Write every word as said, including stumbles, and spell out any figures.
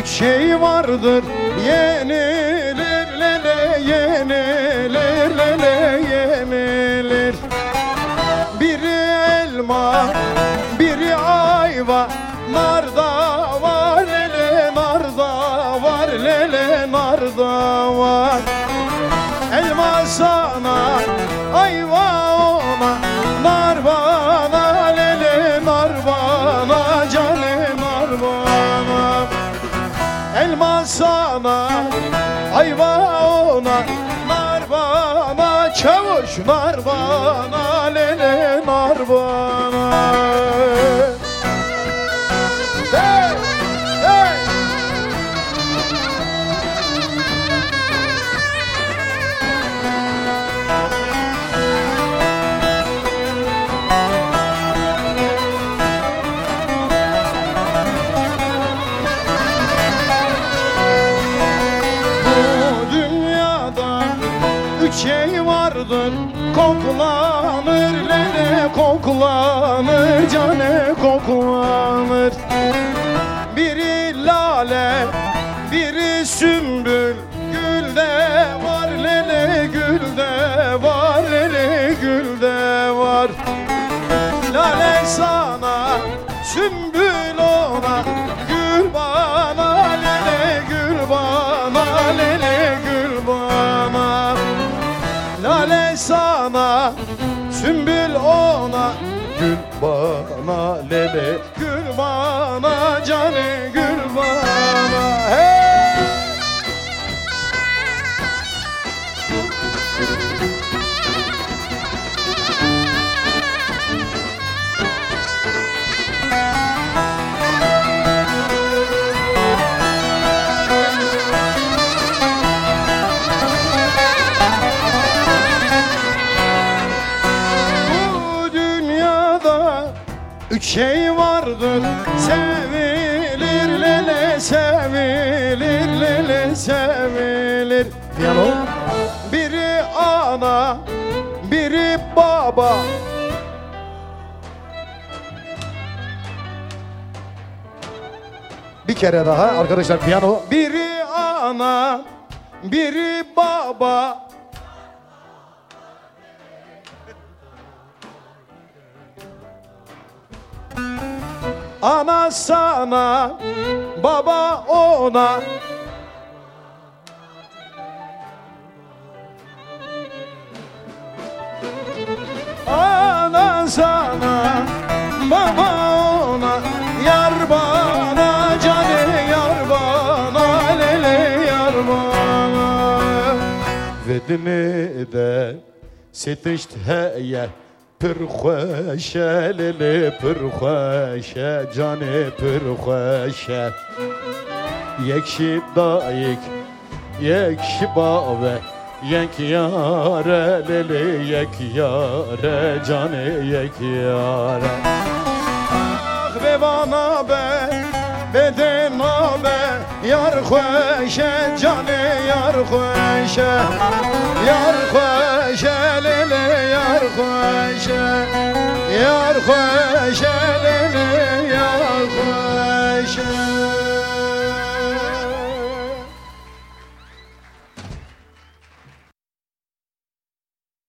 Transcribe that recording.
üç şey vardır yenilir lele yenilir lele yenilir. Biri elma, biri ayva, narda var lele narda var lele narda var. Elma sana, ayva ona, nar bana lele nar bana cane nar bana. Elma sana, ayva ona, nar bana çavuş nar bana lele nar bana. Hey, hey. Üç şey vardır koklanır lele koklanır cane koklanır. Biri lale, biri sümbül, gülde var lele gülde var lele gülde var. Lale sana, sümbül ona, gül bana lele gül bana lele gül bana. Lale sana, sümbül ona, gül bana lele gül bana cane gül bana. Hey! Üç şey vardır sevilir lele sevilir lele sevilir. Piyano. Biri ana, biri baba. Bir kere daha arkadaşlar piyano. Biri ana, biri baba. Ana sana, baba ona. Ana sana, baba ona. Yar bana cane yar bana lele yar bana. Vedine de setişt heye پرخوشه لیلی پرخوشه جانی پرخوشه یک شیب دا یک یک شباوه یک یاره لیلی یک یاره جانی یک یاره. آخ به بانا به بدنا به یار خوشه جانی یار خوشه یار خوشه لیلی yar خوشه.